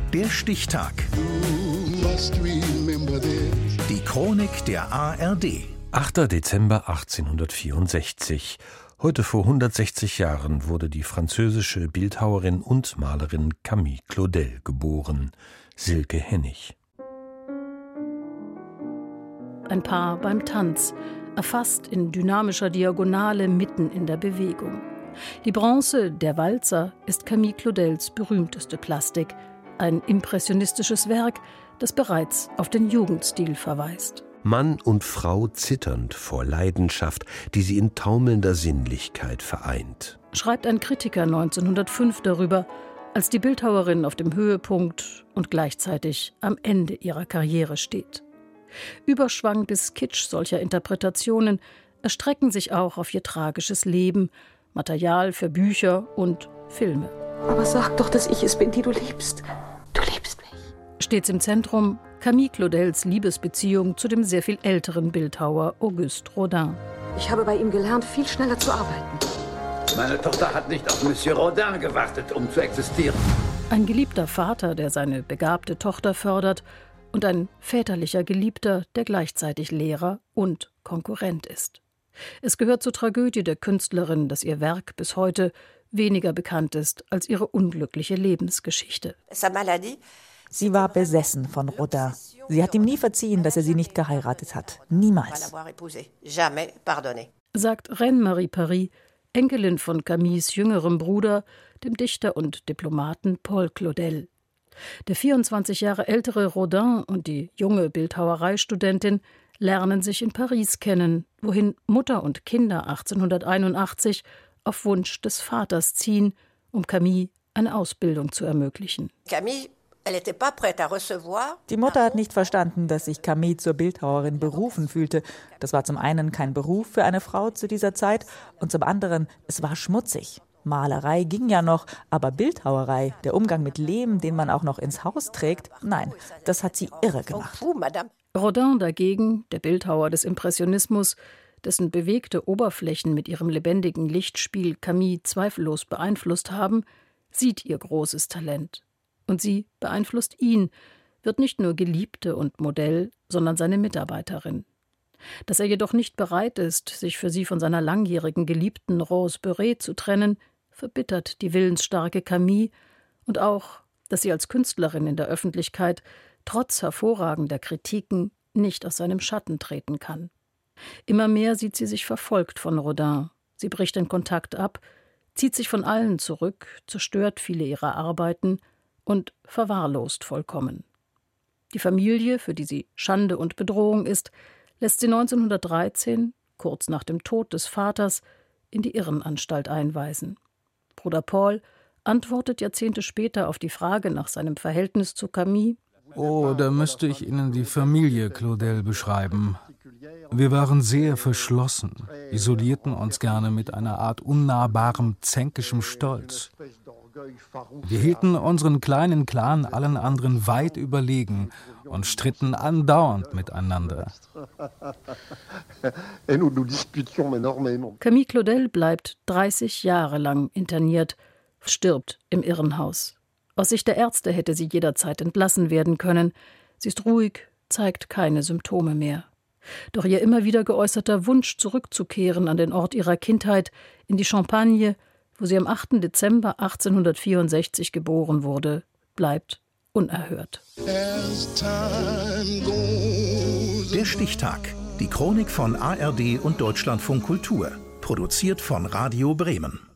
Der Stichtag. Die Chronik der ARD. 8. Dezember 1864. Heute vor 160 Jahren wurde die französische Bildhauerin und Malerin Camille Claudel geboren. Silke Hennig. Ein Paar beim Tanz, erfasst in dynamischer Diagonale mitten in der Bewegung. Die Bronze, der Walzer, ist Camille Claudels berühmteste Plastik. Ein impressionistisches Werk, das bereits auf den Jugendstil verweist. Mann und Frau zitternd vor Leidenschaft, die sie in taumelnder Sinnlichkeit vereint. Schreibt ein Kritiker 1905 darüber, als die Bildhauerin auf dem Höhepunkt und gleichzeitig am Ende ihrer Karriere steht. Überschwang bis Kitsch solcher Interpretationen erstrecken sich auch auf ihr tragisches Leben, Material für Bücher und Filme. Aber sag doch, dass ich es bin, die du liebst. Du liebst mich. Stets im Zentrum Camille Claudels Liebesbeziehung zu dem sehr viel älteren Bildhauer Auguste Rodin. Ich habe bei ihm gelernt, viel schneller zu arbeiten. Meine Tochter hat nicht auf Monsieur Rodin gewartet, um zu existieren. Ein geliebter Vater, der seine begabte Tochter fördert, und ein väterlicher Geliebter, der gleichzeitig Lehrer und Konkurrent ist. Es gehört zur Tragödie der Künstlerin, dass ihr Werk bis heute weniger bekannt ist als ihre unglückliche Lebensgeschichte. Sie war besessen von Rodin. Sie hat ihm nie verziehen, dass er sie nicht geheiratet hat. Niemals. Sagt Reine-Marie Paris, Enkelin von Camilles jüngerem Bruder, dem Dichter und Diplomaten Paul Claudel. Der 24 Jahre ältere Rodin und die junge Bildhauereistudentin lernen sich in Paris kennen, wohin Mutter und Kinder 1881 auf Wunsch des Vaters ziehen, um Camille eine Ausbildung zu ermöglichen. Die Mutter hat nicht verstanden, dass sich Camille zur Bildhauerin berufen fühlte. Das war zum einen kein Beruf für eine Frau zu dieser Zeit und zum anderen, es war schmutzig. Malerei ging ja noch, aber Bildhauerei, der Umgang mit Lehm, den man auch noch ins Haus trägt, nein, das hat sie irre gemacht. Rodin dagegen, der Bildhauer des Impressionismus, dessen bewegte Oberflächen mit ihrem lebendigen Lichtspiel Camille zweifellos beeinflusst haben, sieht ihr großes Talent. Und sie beeinflusst ihn, wird nicht nur Geliebte und Modell, sondern seine Mitarbeiterin. Dass er jedoch nicht bereit ist, sich für sie von seiner langjährigen Geliebten Rose Beuret zu trennen, verbittert die willensstarke Camille, und auch, dass sie als Künstlerin in der Öffentlichkeit trotz hervorragender Kritiken nicht aus seinem Schatten treten kann. Immer mehr sieht sie sich verfolgt von Rodin. Sie bricht den Kontakt ab, zieht sich von allen zurück, zerstört viele ihrer Arbeiten und verwahrlost vollkommen. Die Familie, für die sie Schande und Bedrohung ist, lässt sie 1913, kurz nach dem Tod des Vaters, in die Irrenanstalt einweisen. Bruder Paul antwortet Jahrzehnte später auf die Frage nach seinem Verhältnis zu Camille: Oh, da müsste ich Ihnen die Familie Claudel beschreiben. Wir waren sehr verschlossen, isolierten uns gerne mit einer Art unnahbarem, zänkischem Stolz. Wir hielten unseren kleinen Clan allen anderen weit überlegen und stritten andauernd miteinander. Camille Claudel bleibt 30 Jahre lang interniert, stirbt im Irrenhaus. Aus Sicht der Ärzte hätte sie jederzeit entlassen werden können. Sie ist ruhig, zeigt keine Symptome mehr. Doch ihr immer wieder geäußerter Wunsch, zurückzukehren an den Ort ihrer Kindheit, in die Champagne, wo sie am 8. Dezember 1864 geboren wurde, bleibt unerhört. Der Stichtag. Die Chronik von ARD und Deutschlandfunk Kultur. Produziert von Radio Bremen.